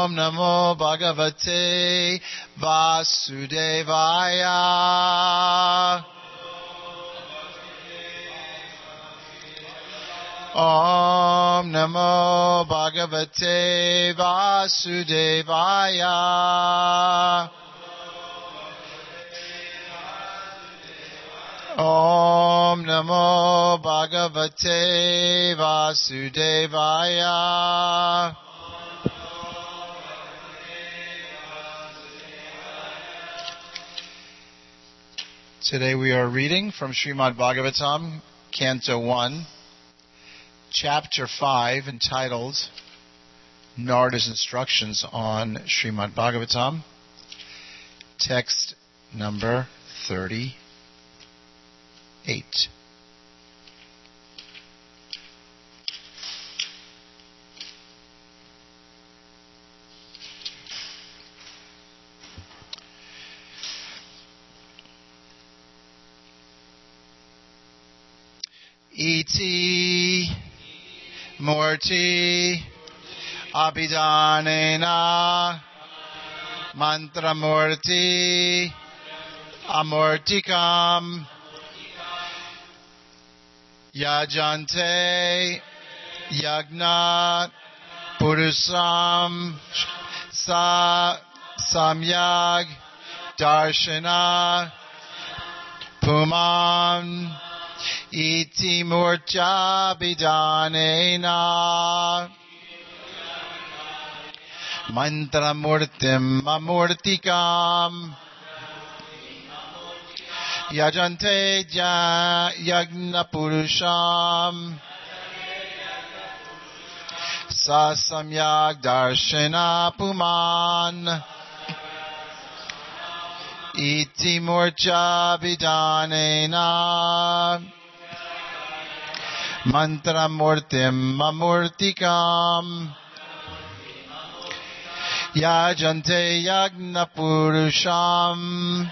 Namo Bhagavate Vasudevaya. Om Namo Bhagavate Vasudevaya. Om Namo Bhagavate Vasudevaya. Today we are reading from Srimad Bhagavatam, Canto 1, Chapter 5, entitled Narada's Instructions on Srimad Bhagavatam, text number 38. Iti Murti Abhidanena Mantramurti Amurtikam Yajante Yagna Purusam Samyag Darshana Puman Iti Murcha Bidanena Mantramurtim Amurtikam Yajante Yagna Purusham Sasamyag Darshana Puman Iti Murcha Bidanena Mantramurtim Amurtikam Yajante Yagna Purusham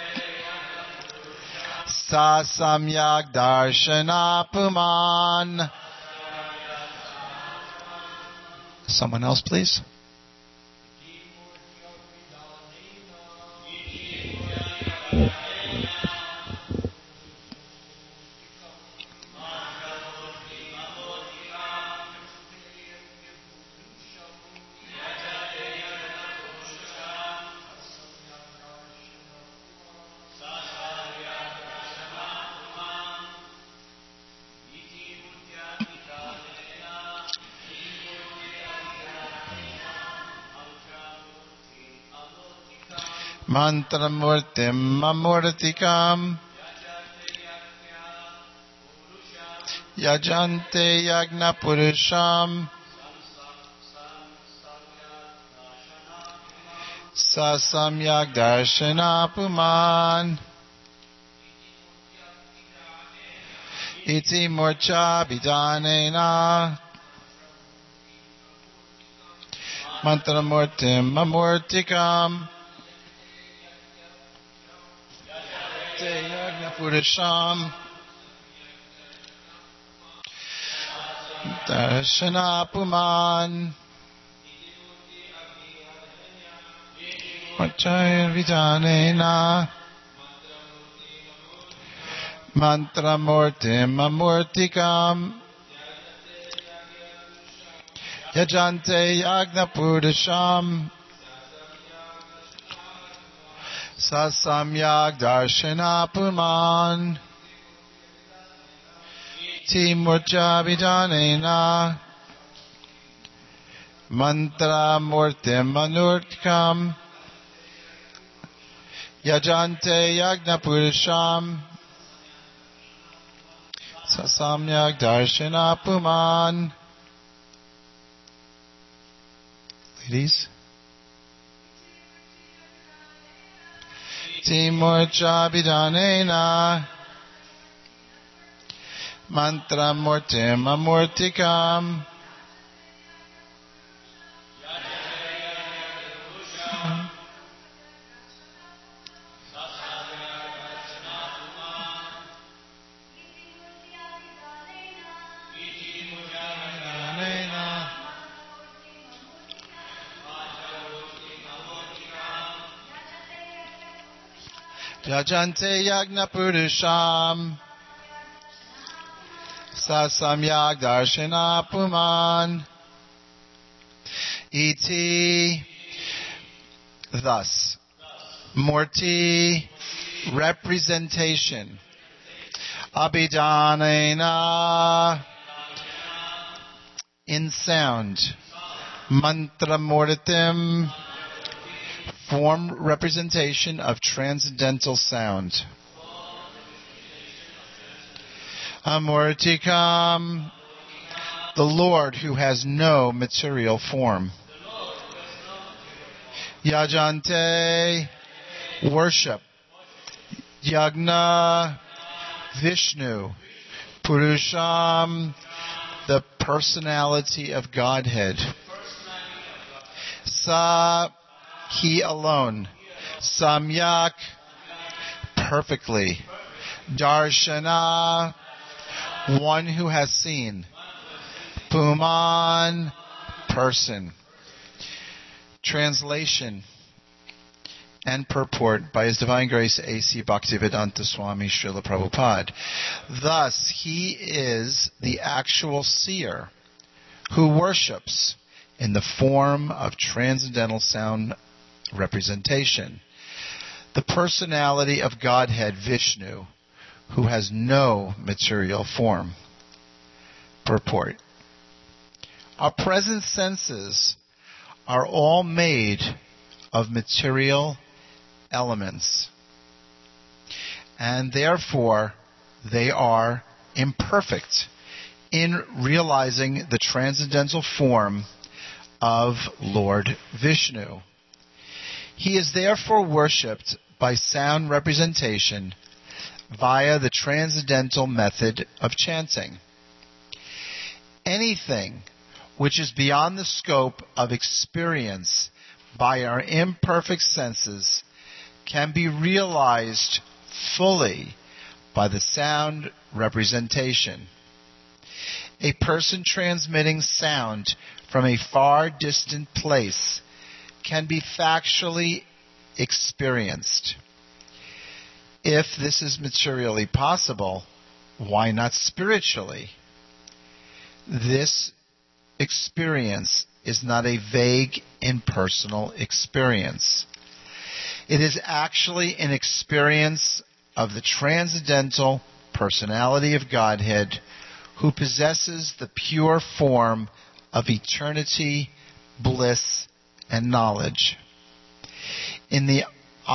Sasamyag Darshana Puman. Someone else, please. Mantramurtim Amurtikam Yajante Yagna Purusham Sasamyag Darshana Puman Iti Murcha Bidanena Mantramurtim Amurtikam Yagna Purusham Darshana Puman Murcha Bidanena Mantramurtim Amurtikam Yajante Yagna Purusham Sasamyag Darshana Puman Timurcha Bidanena Mantramurtim Amurtikam Yajante Yagna Purusham Sasamyag Darshana Puman. Ladies. Timurcha Bidanena Mantramurtim Amurtikam Yajante yagna purusham sasamyak darshana puman. Iti, thus. Murti, representation. Abhidanena, in sound. Mantra murtim, form representation of transcendental sound. Amurtikam, the Lord who has no material form. Yajante, worship. Yagna, Vishnu. Purusham, the personality of Godhead. Sa, he alone. Samyak, perfectly. Darshana, one who has seen. Puman, person. Translation and purport by His Divine Grace A.C. Bhaktivedanta Swami Srila Prabhupada. Thus, he is the actual seer who worships in the form of transcendental sound representation. The personality of Godhead Vishnu, who has no material form. Purport. Our present senses are all made of material elements, and therefore they are imperfect in realizing the transcendental form of Lord Vishnu. He is therefore worshipped by sound representation via the transcendental method of chanting. Anything which is beyond the scope of experience by our imperfect senses can be realized fully by the sound representation. A person transmitting sound from a far distant place can be factually experienced. If this is materially possible, why not spiritually? This experience is not a vague, impersonal experience. It is actually an experience of the transcendental personality of Godhead, who possesses the pure form of eternity, bliss, and knowledge. In the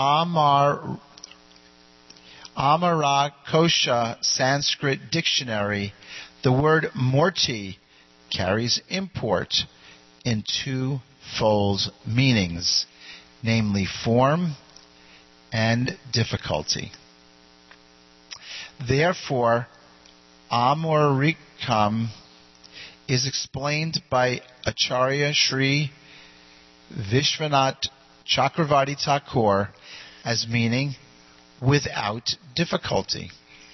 Amarakosha Sanskrit dictionary, the word murti carries import in twofold meanings, namely form and difficulty. Therefore, Amorikam is explained by Acharya Sri Vishwanath Chakravarti Thakur as meaning without difficulty.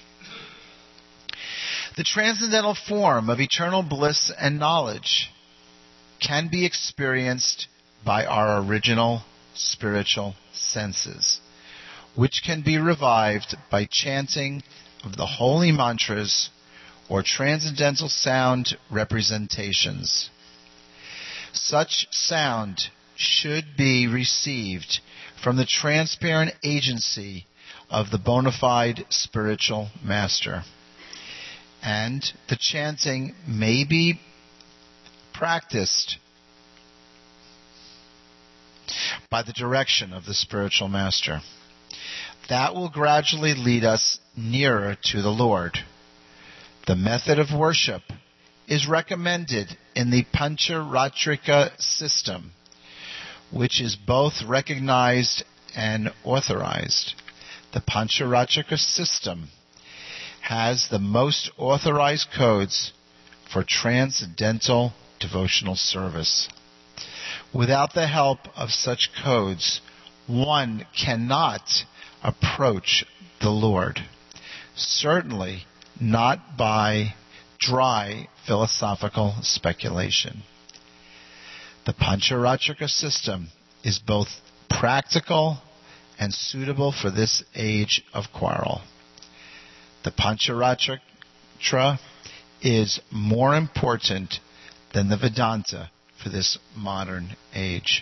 The transcendental form of eternal bliss and knowledge can be experienced by our original spiritual senses, which can be revived by chanting of the holy mantras or transcendental sound representations. Such sound should be received from the transparent agency of the bona fide spiritual master. And the chanting may be practiced by the direction of the spiritual master. That will gradually lead us nearer to the Lord. The method of worship is recommended in the Pancharatrika system, which is both recognized and authorized. The Pancharatrika system has the most authorized codes for transcendental devotional service. Without the help of such codes, one cannot approach the Lord. Certainly not by dry philosophical speculation. The Pancharatrika system is both practical and suitable for this age of quarrel. The Pancharatra is more important than the Vedanta for this modern age.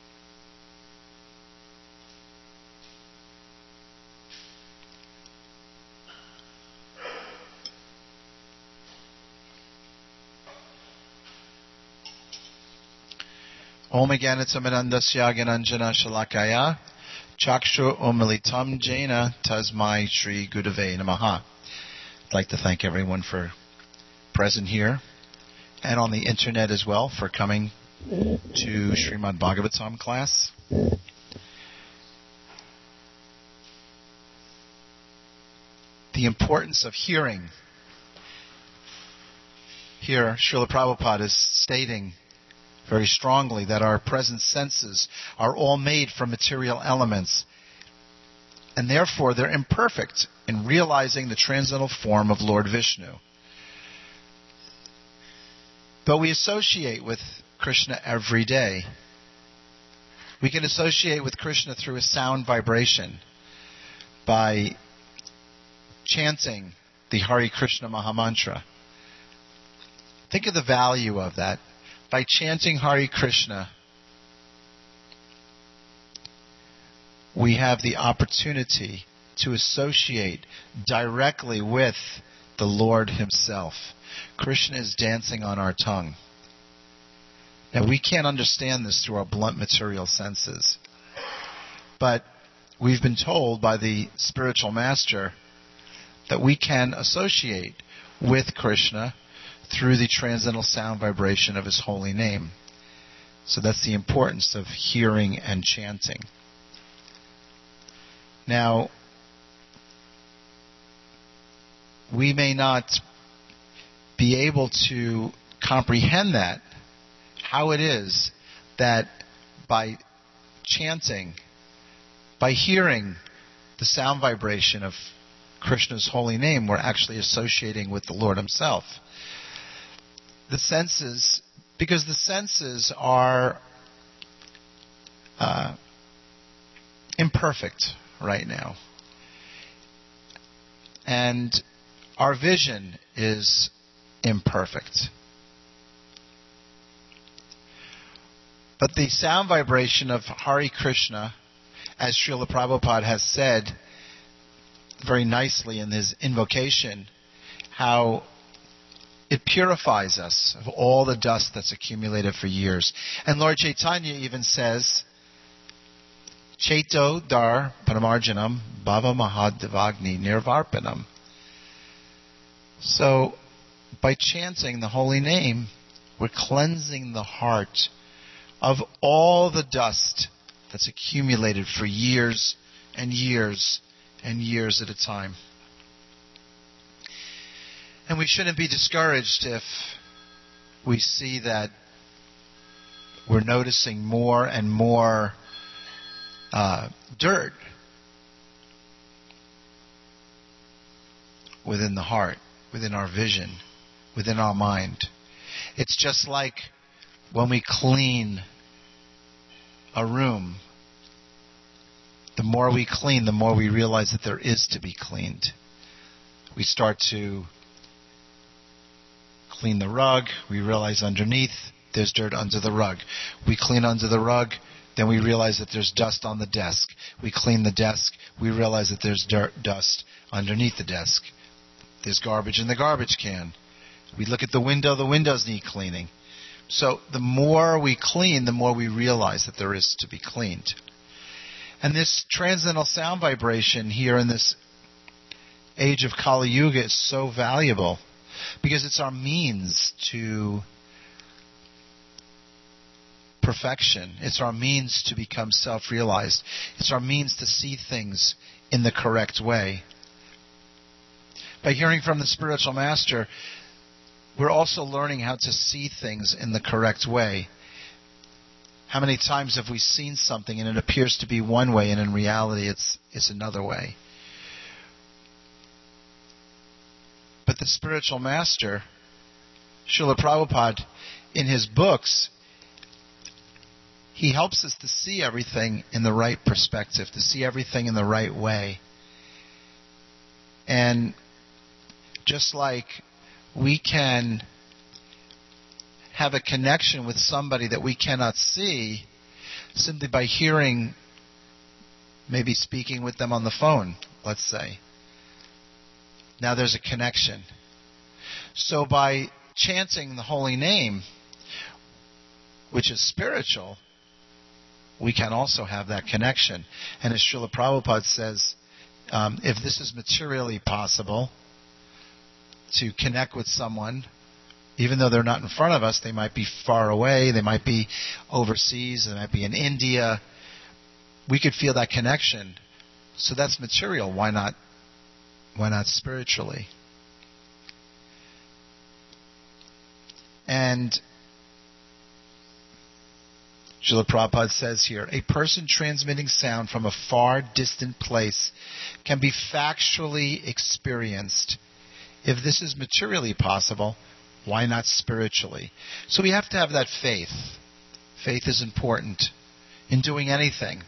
Om Gyanatamanandasya Gyananjana Shalakaya Chakshu Umilitam Jaina Tasmai Shri Gurave Namaha. I'd like to thank everyone for present here and on the internet as well for coming to Srimad Bhagavatam class. The importance of hearing. Here, Srila Prabhupada is stating very strongly that our present senses are all made from material elements, and therefore they're imperfect in realizing the transcendental form of Lord Vishnu. But we associate with Krishna every day. We can associate with Krishna through a sound vibration by chanting the Hare Krishna Mahamantra. Think of the value of that. By chanting Hare Krishna, we have the opportunity to associate directly with the Lord Himself. Krishna is dancing on our tongue. Now, we can't understand this through our blunt material senses. But we've been told by the spiritual master that we can associate with Krishna through the transcendental sound vibration of His holy name. So that's the importance of hearing and chanting. Now, we may not be able to comprehend that, how it is that by chanting, by hearing the sound vibration of Krishna's holy name, we're actually associating with the Lord Himself. The senses, because the senses are imperfect right now. And our vision is imperfect. But the sound vibration of Hare Krishna, as Srila Prabhupada has said very nicely in his invocation, how it purifies us of all the dust that's accumulated for years. And Lord Chaitanya even says, Chaito dar paramarjanam bhava mahadevagni nirvarpanam. So, by chanting the holy name, we're cleansing the heart of all the dust that's accumulated for years and years and years at a time. And we shouldn't be discouraged if we see that we're noticing more and more dirt within the heart, within our vision, within our mind. It's just like when we clean a room. The more we clean, the more we realize that there is to be cleaned. We start to clean the rug, we realize underneath there's dirt under the rug. We clean under the rug, then we realize that there's dust on the desk. We clean the desk, we realize that there's dust underneath the desk. There's garbage in the garbage can. We look at the windows need cleaning. So the more we clean, the more we realize that there is to be cleaned. And this transcendental sound vibration here in this age of Kali Yuga is so valuable because it's our means to perfection. It's our means to become self-realized. It's our means to see things in the correct way. By hearing from the spiritual master, we're also learning how to see things in the correct way. How many times have we seen something and it appears to be one way and in reality it's another way? But the spiritual master, Srila Prabhupada, in his books, he helps us to see everything in the right perspective, to see everything in the right way. And just like we can have a connection with somebody that we cannot see simply by hearing, maybe speaking with them on the phone, let's say. Now there's a connection. So by chanting the holy name, which is spiritual, we can also have that connection. And as Srila Prabhupada says, if this is materially possible, to connect with someone, even though they're not in front of us, they might be far away, they might be overseas, they might be in India, we could feel that connection. So that's material. Why not spiritually? And Srila Prabhupada says here, a person transmitting sound from a far distant place can be factually experienced. If this is materially possible, why not spiritually? So we have to have that faith. Faith is important in doing anything.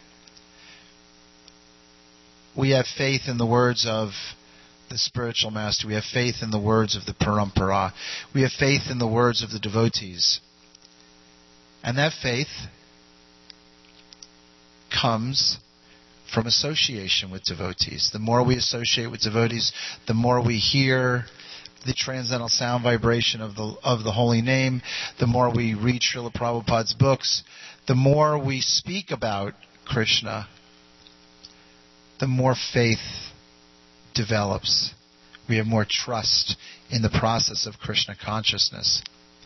We have faith in the words of the spiritual master. We have faith in the words of the parampara. We have faith in the words of the devotees. And that faith comes from association with devotees. The more we associate with devotees, the more we hear the transcendental sound vibration of the holy name, the more we read Srila Prabhupada's books, the more we speak about Krishna, the more faith develops. We have more trust in the process of Krishna consciousness.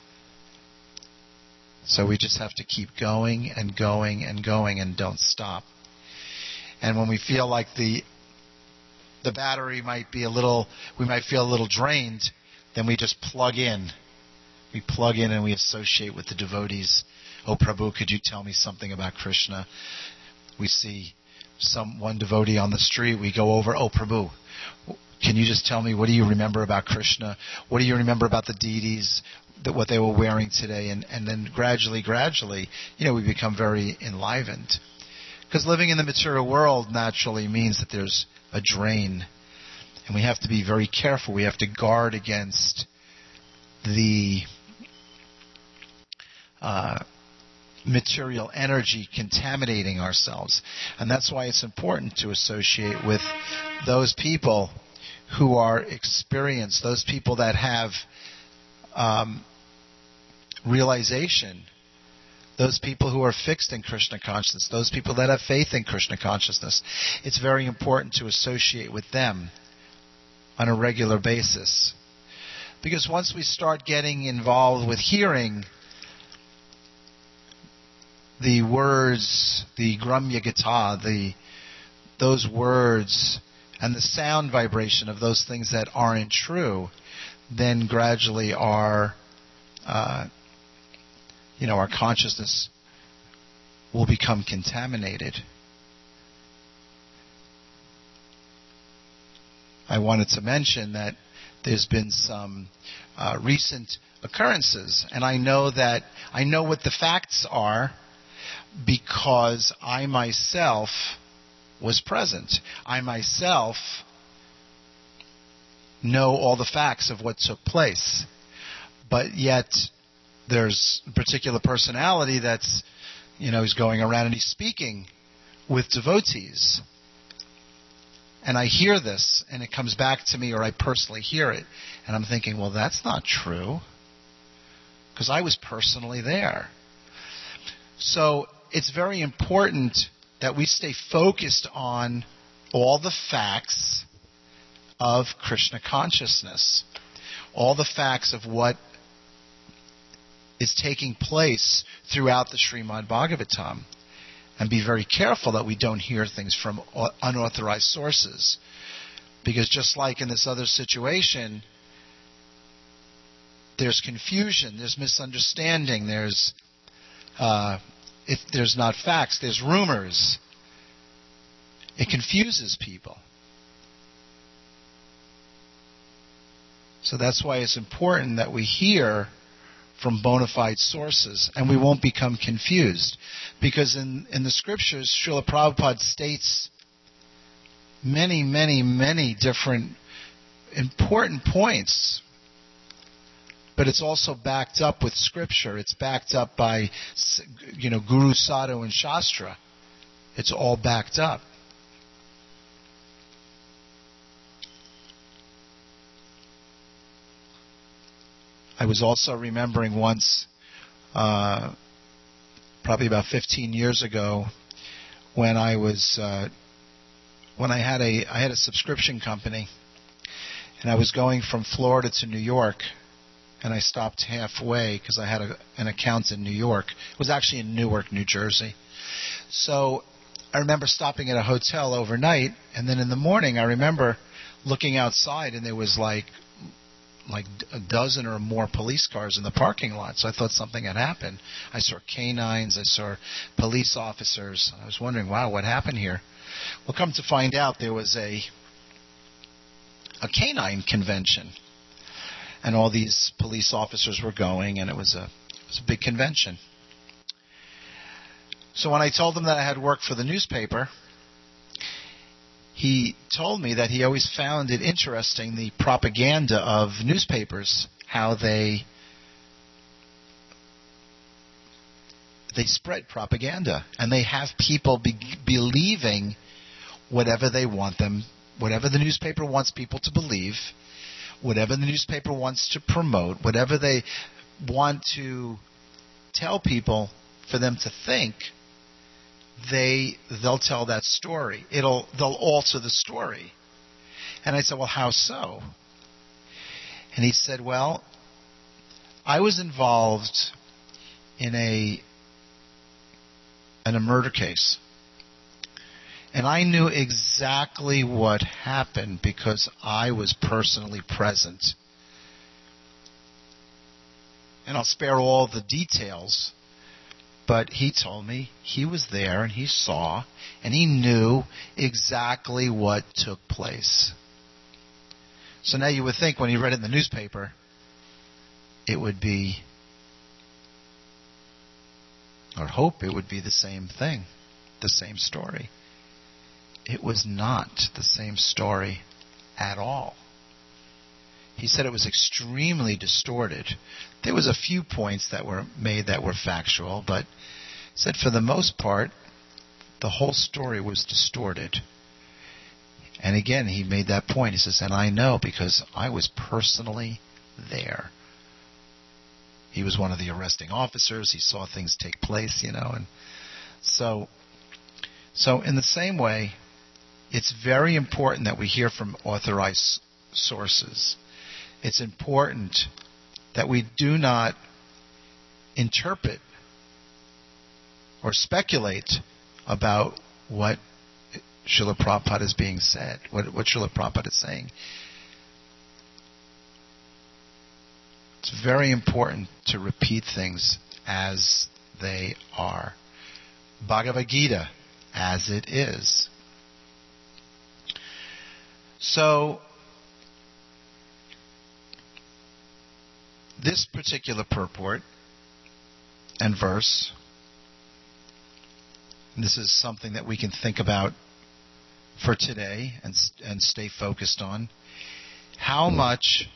So we just have to keep going and going and going and don't stop. And when we feel like the battery might be we might feel a little drained, then we just plug in. We plug in and we associate with the devotees. Oh Prabhu, could you tell me something about Krishna? We see one devotee on the street, we go over, oh Prabhu, can you just tell me, what do you remember about Krishna? What do you remember about the deities, what they were wearing today? And then gradually, we become very enlivened. Because living in the material world naturally means that there's a drain. And we have to be very careful. We have to guard against the material energy contaminating ourselves. And that's why it's important to associate with those people who are experienced, those people that have realization, those people who are fixed in Krishna consciousness, those people that have faith in Krishna consciousness. It's very important to associate with them on a regular basis. Because once we start getting involved with hearing the words, the Gramya Gita, those words, and the sound vibration of those things that aren't true, then gradually our consciousness will become contaminated. I wanted to mention that there's been some recent occurrences, and I know what the facts are because I myself was present. I myself know all the facts of what took place. But yet there's a particular personality that's, he's going around and he's speaking with devotees. And I hear this, and it comes back to me, or I personally hear it, and I'm thinking, well, that's not true, because I was personally there. So it's very important that we stay focused on all the facts of Krishna consciousness, all the facts of what is taking place throughout the Srimad Bhagavatam. And be very careful that we don't hear things from unauthorized sources. Because just like in this other situation, there's confusion, there's misunderstanding, if there's not facts, there's rumors. It confuses people. So that's why it's important that we hear from bona fide sources, and we won't become confused. Because in the scriptures, Srila Prabhupada states many, many, many different important points, but it's also backed up with scripture. It's backed up by, Guru, Sadhu, and Shastra. It's all backed up. I was also remembering once, probably about 15 years ago, when I had a subscription company, and I was going from Florida to New York, and I stopped halfway because I had an account in New York. It was actually in Newark, New Jersey. So I remember stopping at a hotel overnight, and then in the morning I remember looking outside, and there was like a dozen or more police cars in the parking lot. So I thought something had happened. I saw canines. I saw police officers. I was wondering, wow, what happened here? Well, come to find out, there was a canine convention, and all these police officers were going, and it was a big convention. So when I told him that I had worked for the newspaper, he told me that he always found it interesting, the propaganda of newspapers, how they spread propaganda, and they have people believing whatever they want them, whatever the newspaper wants people to believe, whatever the newspaper wants to promote, whatever they want to tell people for them to think, they'll tell that story. They'll alter the story. And I said, well, how so? And he said, well, I was involved in a murder case. And I knew exactly what happened because I was personally present. And I'll spare all the details, but he told me he was there and he saw and he knew exactly what took place. So now you would think when he read it in the newspaper, it would be, or hope it would be the same thing, the same story. It was not the same story at all. He said it was extremely distorted. There was a few points that were made that were factual, but he said for the most part, the whole story was distorted. And again, he made that point. He says, and I know because I was personally there. He was one of the arresting officers. He saw things take place, and so in the same way, it's very important that we hear from authorized sources. It's important that we do not interpret or speculate about what Srila Prabhupada is being said, what Srila Prabhupada is saying. It's very important to repeat things as they are. Bhagavad Gita, as it is. So, this particular purport and verse, and this is something that we can think about for today and stay focused on, how much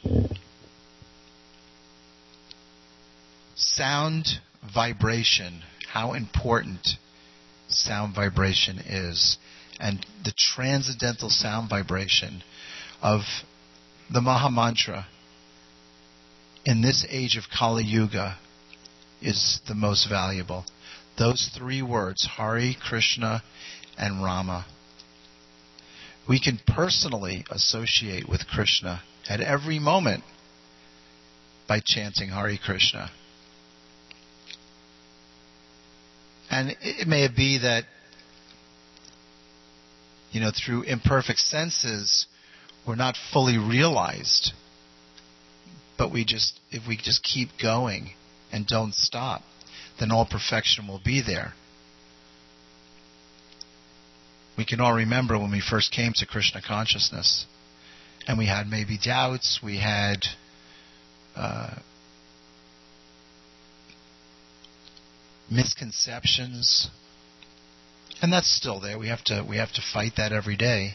sound vibration, how important sound vibration is, and the transcendental sound vibration of the Maha Mantra in this age of Kali Yuga is the most valuable. Those three words, Hari, Krishna, and Rama. We can personally associate with Krishna at every moment by chanting Hari Krishna. And it may be that, through imperfect senses, we're not fully realized. But if we just keep going and don't stop, then all perfection will be there. We can all remember when we first came to Krishna consciousness, and we had maybe doubts, we had misconceptions, and that's still there. We have to fight that every day.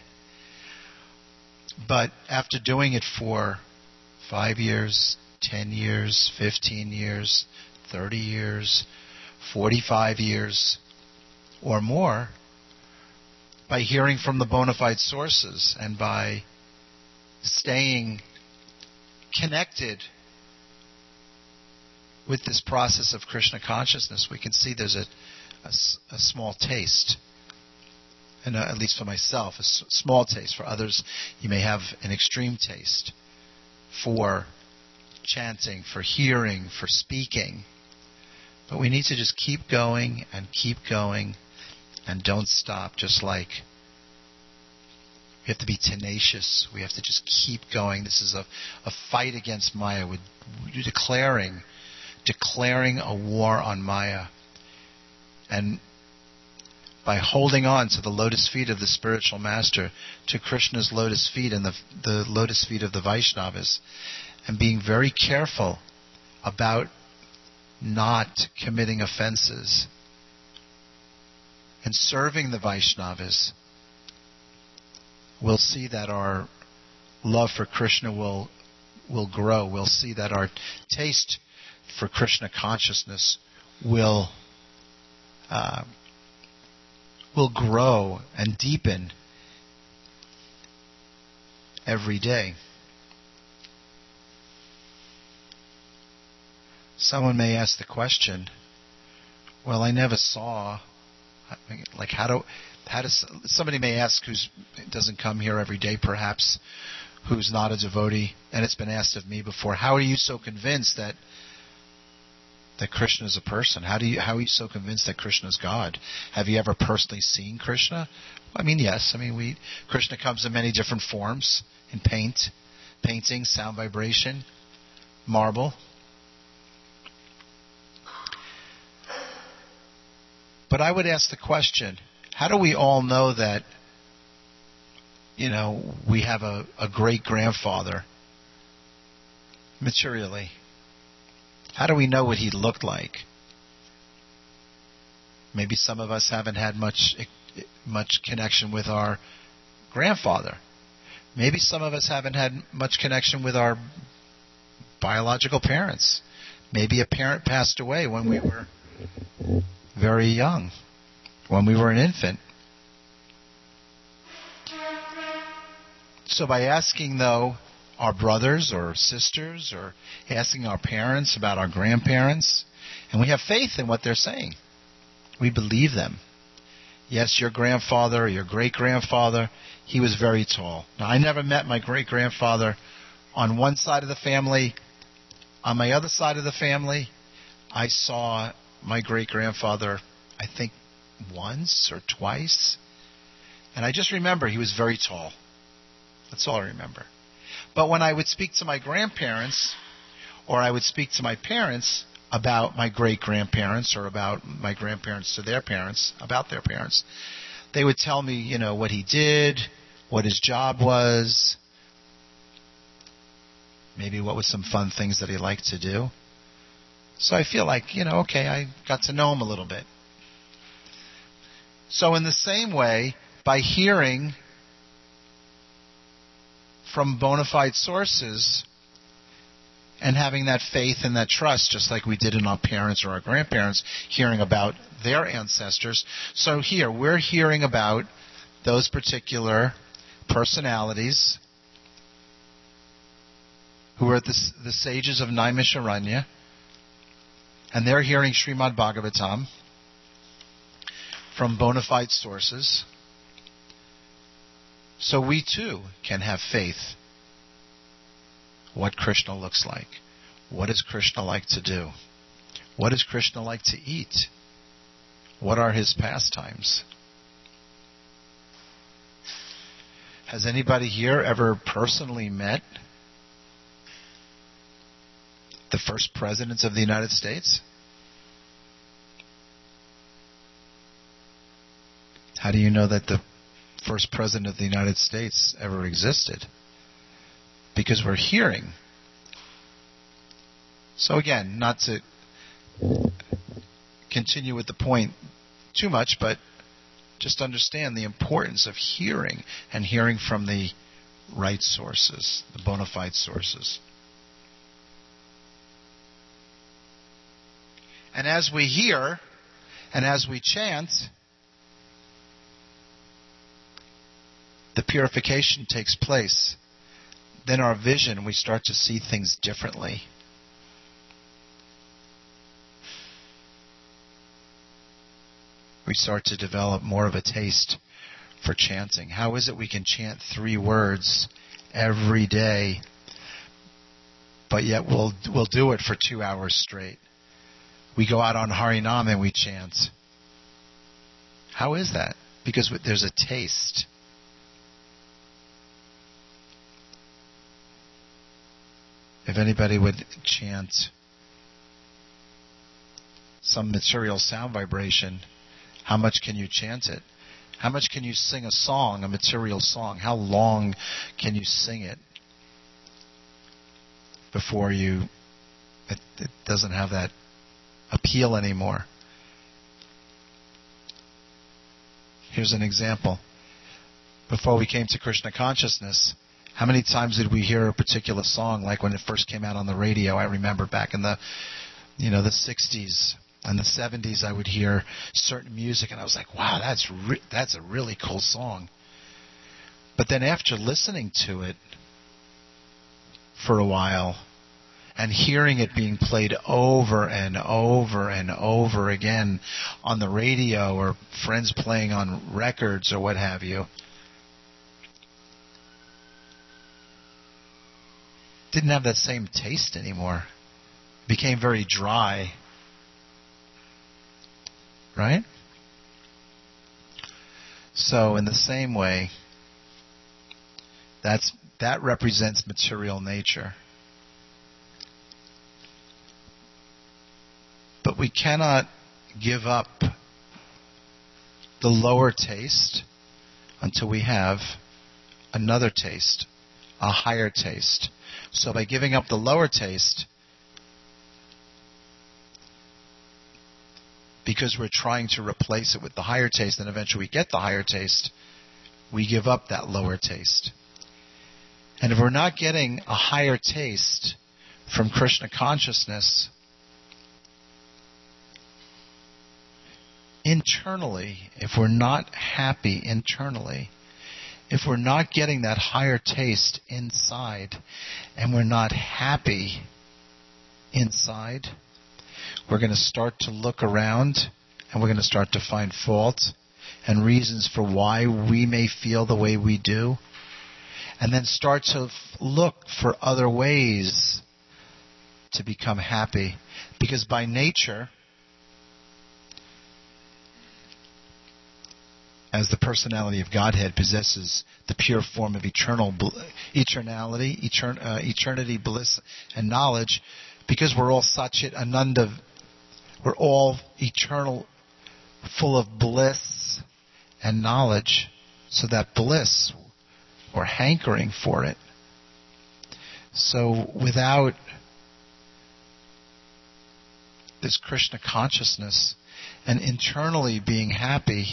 But after doing it for 5 years, 10 years, 15 years, 30 years, 45 years, or more, by hearing from the bona fide sources and by staying connected with this process of Krishna consciousness, we can see there's a small taste. And at least for myself, a small taste. For others, you may have an extreme taste for chanting, for hearing, for speaking. But we need to just keep going and don't stop. Just like we have to be tenacious. We have to just keep going. This is a fight against Maya. We're declaring a war on Maya. And by holding on to the lotus feet of the spiritual master, to Krishna's lotus feet and the lotus feet of the Vaishnavas, and being very careful about not committing offenses, and serving the Vaishnavas, we'll see that our love for Krishna will grow. We'll see that our taste for Krishna consciousness will grow and deepen every day. Someone may ask the question, well, I never saw, like how does somebody may ask who doesn't come here every day perhaps, who's not a devotee, and it's been asked of me before, how are you so convinced that Krishna is a person? How are you so convinced that Krishna is God? Have you ever personally seen Krishna? I mean, yes. Krishna comes in many different forms, in painting, sound vibration, marble. But I would ask the question, how do we all know that, we have a great-grandfather materially? How do we know what he looked like? Maybe some of us haven't had much connection with our grandfather. Maybe some of us haven't had much connection with our biological parents. Maybe a parent passed away when we were very young, when we were an infant. So by asking, though, our brothers or sisters, or asking our parents about our grandparents, and we have faith in what they're saying. We believe them. Yes, your grandfather or your great-grandfather, he was very tall. Now, I never met my great-grandfather on one side of the family. On my other side of the family, I saw my great-grandfather, I think, once or twice. And I just remember he was very tall. That's all I remember. But when I would speak to my grandparents, or I would speak to my parents about my great-grandparents, or about my grandparents to their parents, about their parents, they would tell me, what he did, what his job was, maybe what was some fun things that he liked to do. So I feel like, okay, I got to know him a little bit. So in the same way, by hearing from bona fide sources and having that faith and that trust, just like we did in our parents or our grandparents, hearing about their ancestors. So here, we're hearing about those particular personalities who are the sages of Naimisharanya, and they're hearing Srimad Bhagavatam from bona fide sources. So we too can have faith. What Krishna looks like. What does Krishna like to do? What does Krishna like to eat? What are his pastimes? Has anybody here ever personally met the first president of the United States? How do you know that the first president of the United States ever existed? Because we're hearing. So again, not to continue with the point too much, but just understand the importance of hearing, and hearing from the right sources, the bona fide sources. And as we hear, and as we chant, the purification takes place. Then our vision, we start to see things differently. We start to develop more of a taste for chanting. How is it we can chant 3 words every day, but yet we'll do it for 2 hours straight? We go out on Harinam and we chant. How is that? Because there's a taste. If anybody would chant some material sound vibration, how much can you chant it? How much can you sing a song, a material song? How long can you sing it before it doesn't have that appeal anymore? Here's an example. Before we came to Krishna consciousness, how many times did we hear a particular song, like when it first came out on the radio? I remember back in the 60s and the 70s, I would hear certain music, and I was like, wow, that's a really cool song. But then after listening to it for a while and hearing it being played over and over and over again on the radio, or friends playing on records or what have you, didn't have that same taste anymore. It became very dry. Right? So in the same way, that represents material nature. But we cannot give up the lower taste until we have another taste, a higher taste. So by giving up the lower taste, because we're trying to replace it with the higher taste, and eventually we get the higher taste, we give up that lower taste. And if we're not getting a higher taste from Krishna consciousness, internally, if we're not happy internally, if we're not getting that higher taste inside, and we're not happy inside, we're going to start to look around, and we're going to start to find fault and reasons for why we may feel the way we do, and then start to look for other ways to become happy. Because by nature, as the personality of Godhead possesses the pure form of eternity, bliss, and knowledge, because we're all Satchit Ananda, we're all eternal, full of bliss and knowledge. So that bliss, we're hankering for it. So without this Krishna consciousness and internally being happy,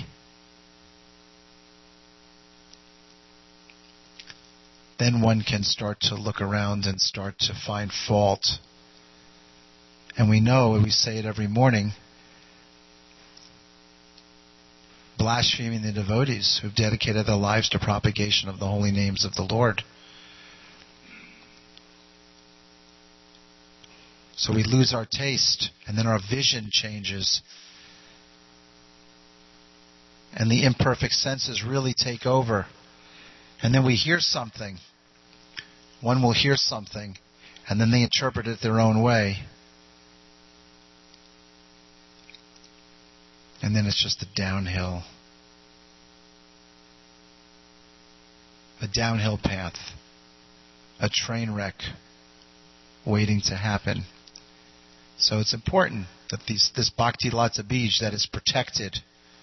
then one can start to look around and start to find fault. And we know, and we say it every morning, blaspheming the devotees who've dedicated their lives to propagation of the holy names of the Lord. So we lose our taste, and then our vision changes. And the imperfect senses really take over. And then we hear something. One will hear something, and then they interpret it their own way. And then it's just a downhill path, a train wreck waiting to happen. So it's important that this Bhakti Lata Bij, that is protected,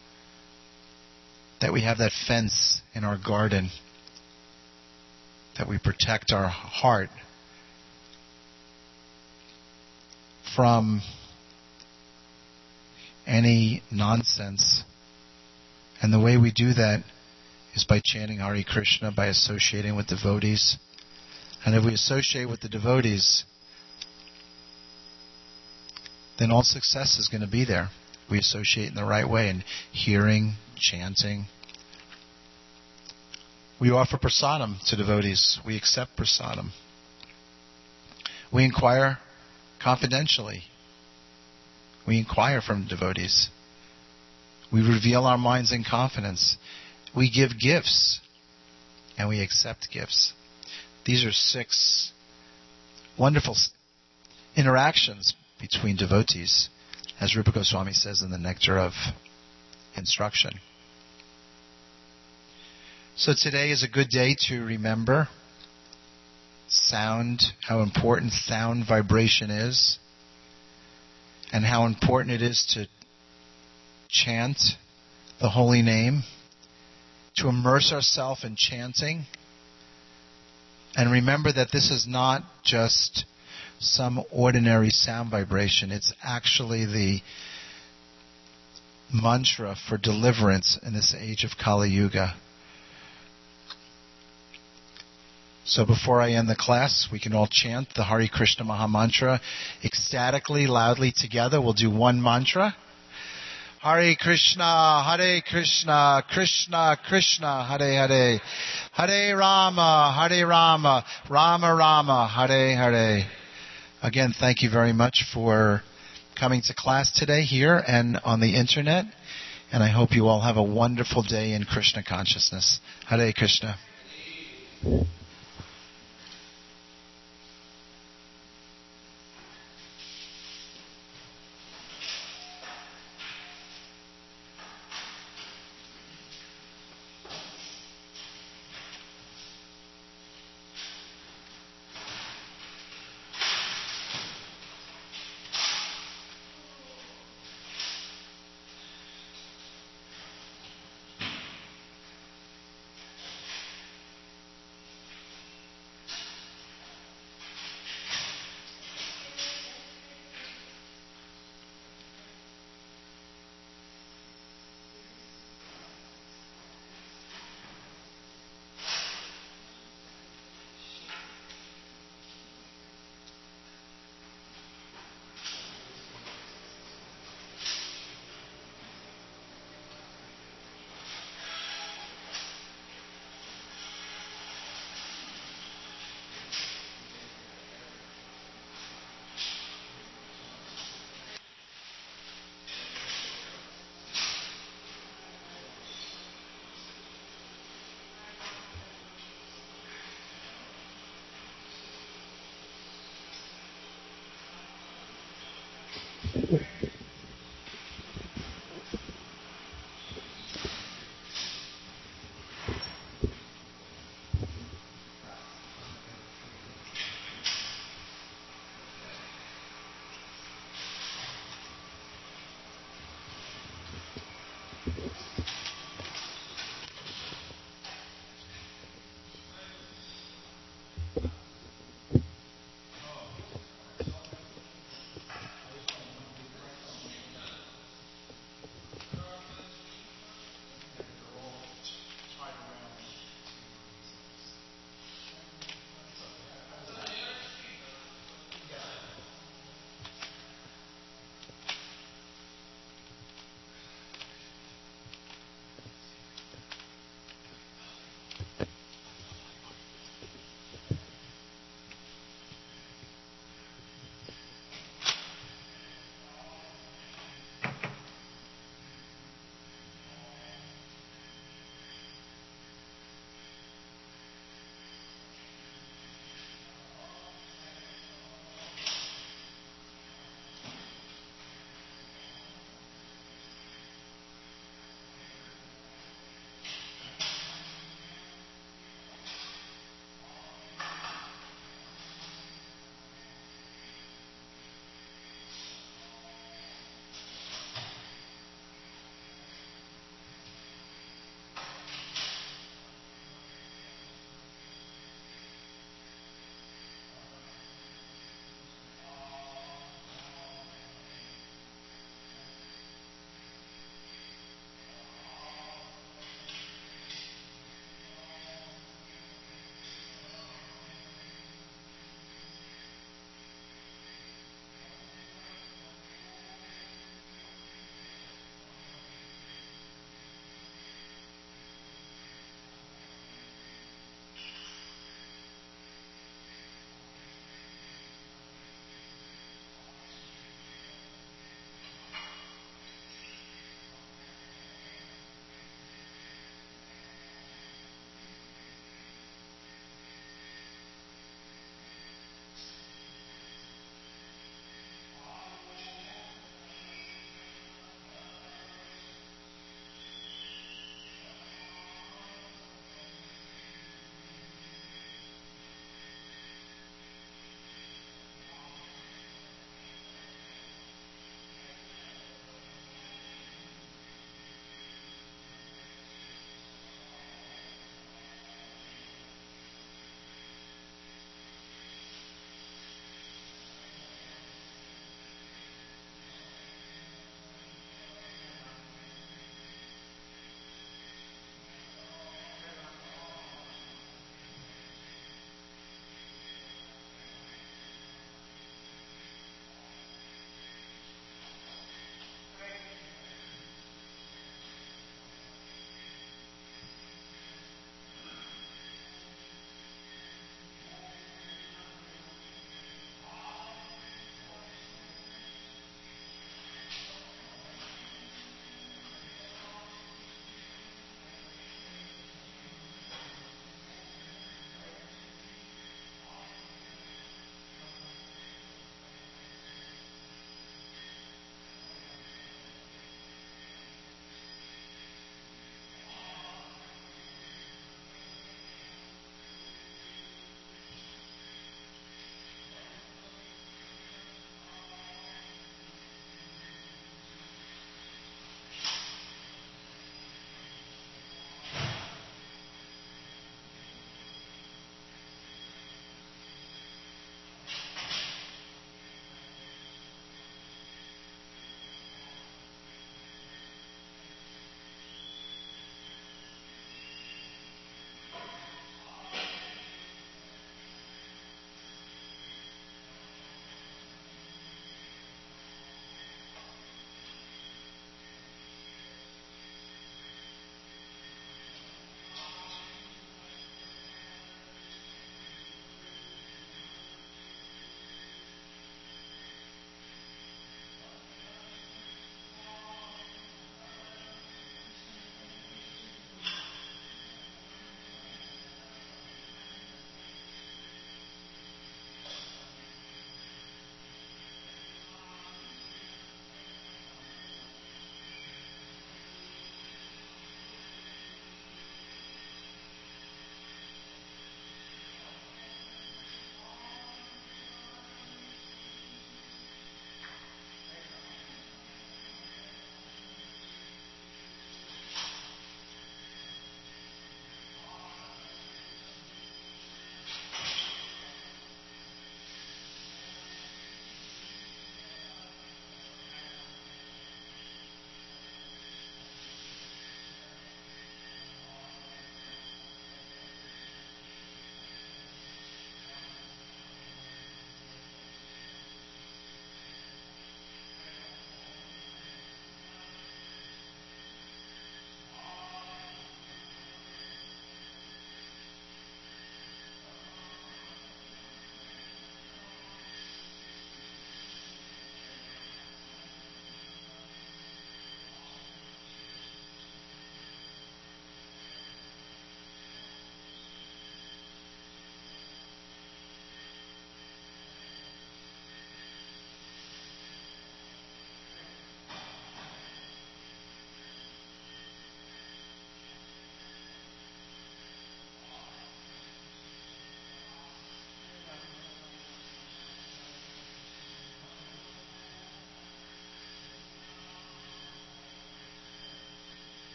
that we have that fence in our garden, that we protect our heart from any nonsense. And the way we do that is by chanting Hare Krishna, by associating with devotees. And if we associate with the devotees, then all success is going to be there. We associate in the right way, in hearing, chanting. We offer prasadam to devotees. We accept prasadam. We inquire confidentially. We inquire from devotees. We reveal our minds in confidence. We give gifts, and we accept gifts. These are 6 wonderful interactions between devotees, as Rupa Goswami says in the Nectar of Instruction. So today is a good day to remember sound, how important sound vibration is, and how important it is to chant the holy name, to immerse ourselves in chanting, and remember that this is not just some ordinary sound vibration. It's actually the mantra for deliverance in this age of Kali Yuga. So before I end the class, we can all chant the Hare Krishna Maha Mantra ecstatically, loudly together. We'll do one mantra. Hare Krishna, Krishna Krishna, Hare Hare. Hare Rama, Rama Rama, Hare Hare. Again, thank you very much for coming to class today here and on the internet. And I hope you all have a wonderful day in Krishna consciousness. Hare Krishna.